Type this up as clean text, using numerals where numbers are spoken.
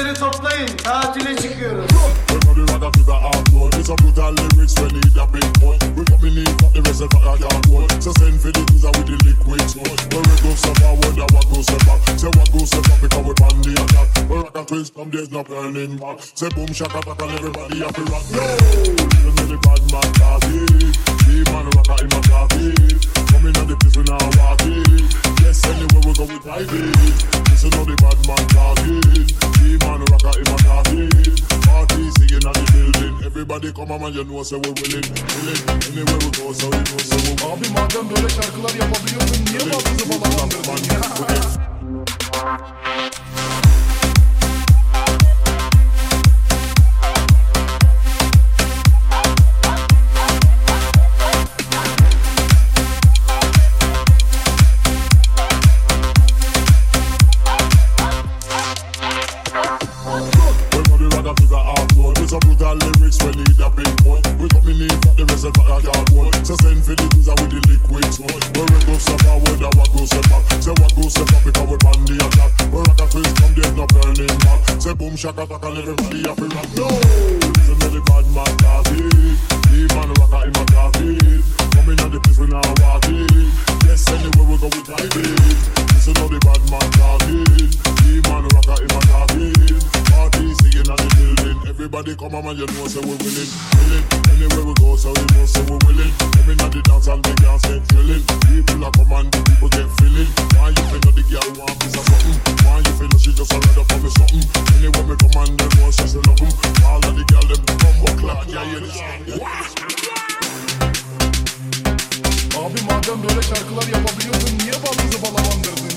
Gençleri toplayın, tatile çıkıyoruz. Everybody rather feel the hardcore. It's a brutal lyrics when need a big boy. We got me need for the reservoir yard boy. So send for the things with the liquid boy. Where we go so forward, and what goes so back. Say what goes so back because we pan the attack. Where rock and twist come, there's no turning back. Say boom shaka attack and everybody have to rock. Yo, listen to the bad man talking. The man rocker in my coffee. Coming on the place we now walking. Yes, anywhere we go we dive in. Listen to the bad man talking. The man rocker in my coffee. Party singing on the building. Everybody come on, you know, so we're willing. Anywhere we go, so we know, so we're willing. Abi madem böyle şarkılar yapabiliyorsun niye bazı balalandırdın ya? It's a brutal lyrics when need a big boy. We got me need for the reservoir yard boy. So send for the things with the liquid boy. Where we go so forward and what goes so back. Say what goes so back because we pan the attack. Where rock and twist come there's no burning back. Say boom shaka attack and everybody have to rock. No, listen to the bad man talking. The man rocker in my coffee. Coming on the place we now walking. Yes, anywhere we go we dive in. Listen to the bad man talking. The man rocker in my coffee. Party singing on the building. Everybody come on, you know, so we're willing. Anywhere we go, so we know, so we're willing. Coming on the dance and the girls get thrilling. People are come and the people get feeling. Why you feel no the girl want piece of something? Why you feel no she just a read up for me something? Anywhere me come and them know she's in love them. All of the girl them come walk like yeah, yeah, this. Abi madem böyle şarkılar yapabiliyorsun niye bazı balalandırdın